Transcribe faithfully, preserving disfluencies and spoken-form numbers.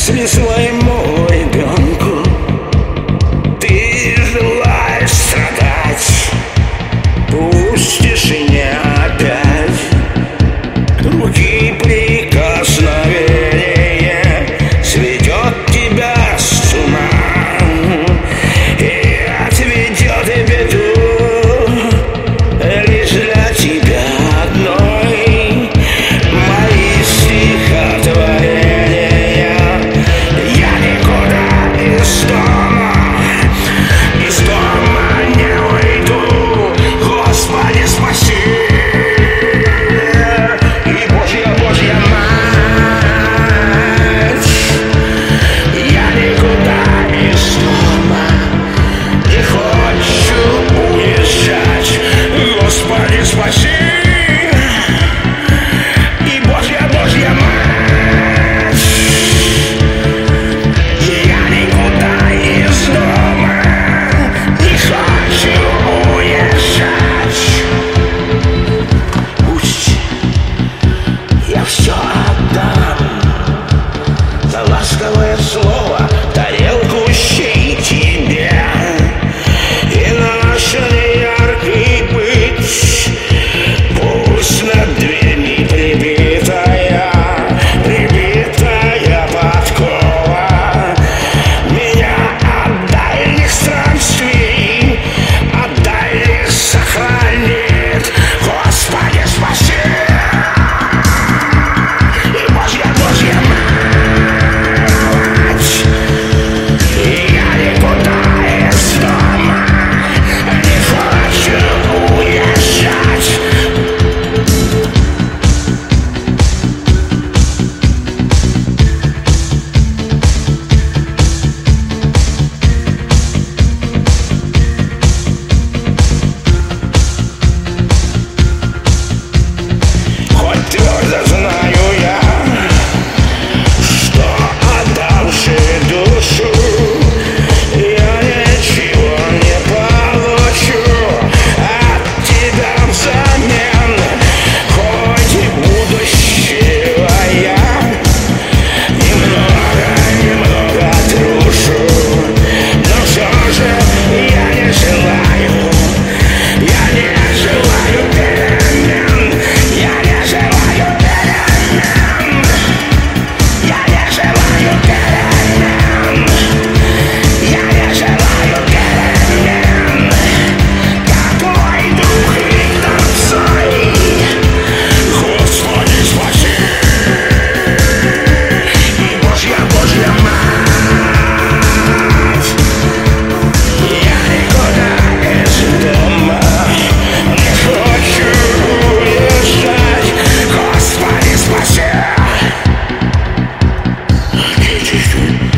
Если своему ребенку ты желаешь страдать, пусть в тишине опять руки прикосновения сведет тебя с ума и отведет и беду лишь для тебя одной. Мои стихотворения, я никуда из дома, из дома не уйду. Господи, спаси! И Божья, Божья мать, я никуда из дома не хочу уезжать. Господи, спаси! И Божья, Божья мать, я никуда из дома не хочу уезжать. Пусть я все отдам за ласковое слово, тарелку щей тебе и наш неяркий быть. Пусть над дверьми прибитая, прибитая подкова меня от дальних странствий, от дальних сохранит. Господи, спаси! И Божья, Божья мать, я никуда из дома не хочу уезжать. Хоть твердо знаю я, что отдавши душу я ничего не получу от тебя взамен. Хоть и будущего я немного, немного трушу, но все же я не желаю, я не желаю перемен, я не желаю перемен, я не желаю перемен, я не желаю перемен. Какой дух и танцуй, Господи, спаси! И Божья, Божья мать, я никуда из дома не хочу уезжать. Господи, спаси!